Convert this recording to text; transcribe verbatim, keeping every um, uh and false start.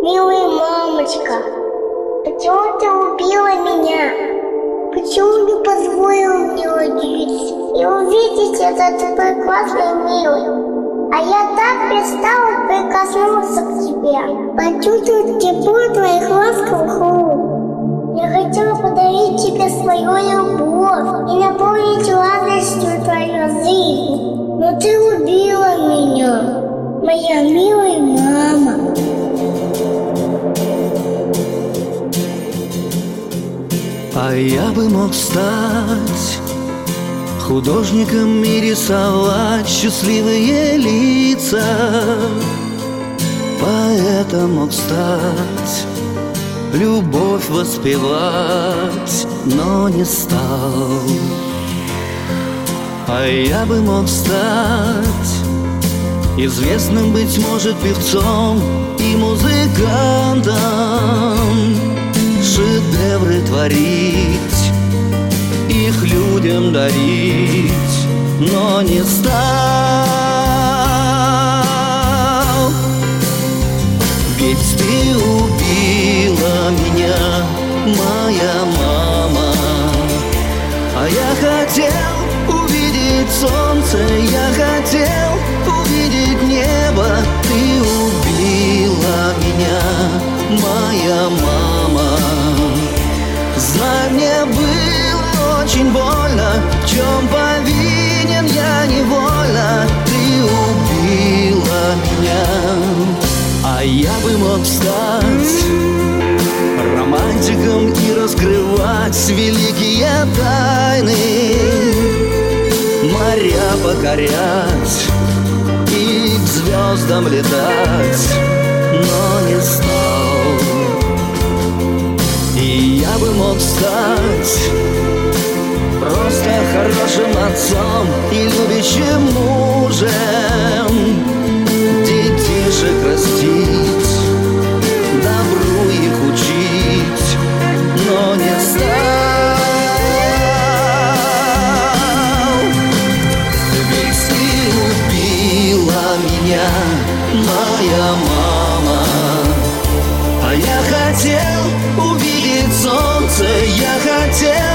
Милая мамочка, почему ты убила меня? Почему не позволила мне родиться и увидеть этот прекрасный мир? А я так перестала прикоснуться к тебе, почувствовать тепло твоих ласковых рук. Я хотела подарить тебе свою любовь и наполнить радостью твою жизнь. Но ты убила меня, моя милая мама. А я бы мог стать художником и рисовать счастливые лица. Поэтом мог стать, любовь воспевать, но не стал. А я бы мог стать известным, быть может, певцом и музыкантом, шедевры творить, их людям дарить, но не стал. Ведь ты убила меня, моя мама, а я хотел увидеть солнце, я хотел увидеть небо. Ты убила меня, моя мама. Знай, мне было очень больно, в чем повинен я невольно. Ты убила меня, а я бы мог стать романтиком и раскрывать великие тайны, моря покорять и к звездам летать, но не стал. И я бы мог стать просто хорошим отцом и любящим мужем, детишек растить, добру их учить, но не стал. Ведь ты убила меня, моя мама, а я хотел увидеть солнце, я хотел